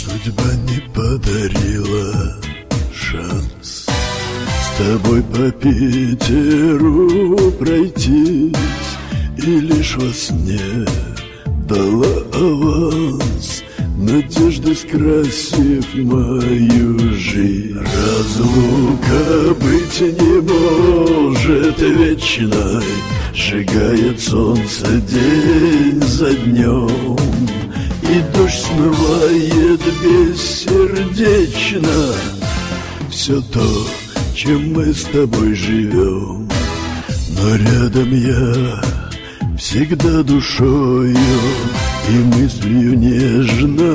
Судьба не подарила шанс с тобой по Питеру пройтись, и лишь во сне дала аванс, надежды скрасив мою жизнь. Разлука быть не может вечной, сжигает солнце день за днем, и дождь смывает бессердечно все то, чем мы с тобой живем. Но рядом я всегда душою и мыслью нежно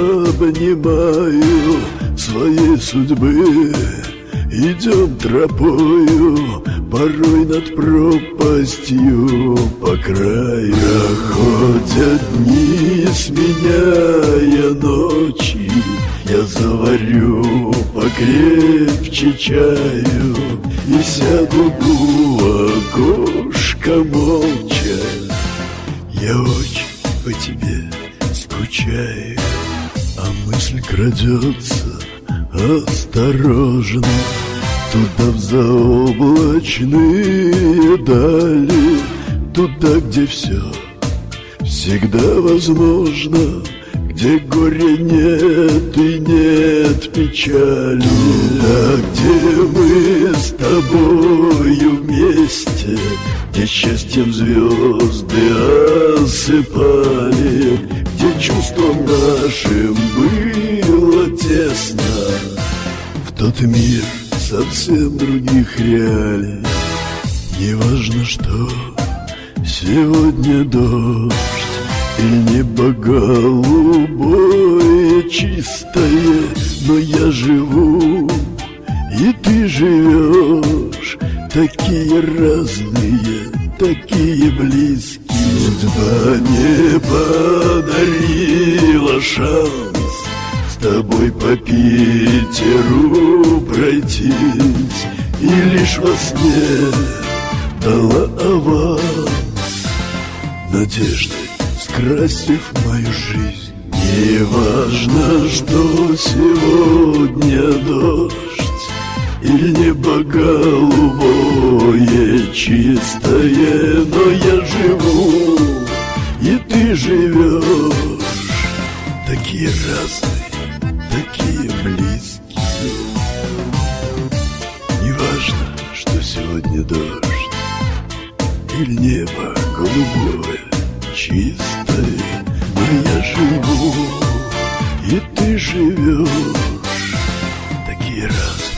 обнимаю своей судьбы. Идем тропою, порой над пропастью по краю. Проходят дни, сменяя ночи, я заварю покрепче чаю и сяду у окошка молча. Я очень по тебе скучаю, а мысль крадется осторожно туда, в заоблачные дали, туда, где все всегда возможно, где горя нет и нет печали, а где мы с тобою вместе, где счастьем звезды осыпали, где чувством нашим было тесно. В тот мир совсем других реалий. Неважно, что сегодня дождь и небо голубое чистое, но я живу, и ты живешь, такие разные, такие близкие. Судьба не подарила шанс с тобой по Питеру пройтись, и лишь во сне дала аванс, надеждой скрасив мою жизнь. Неважно, что сегодня дождь или небо голубое чистое, но я живу, и ты живешь, такие разные, такие близкие. Неважно, что сегодня дождь или небо голубое чистое, но я живу, и ты живешь, такие разные.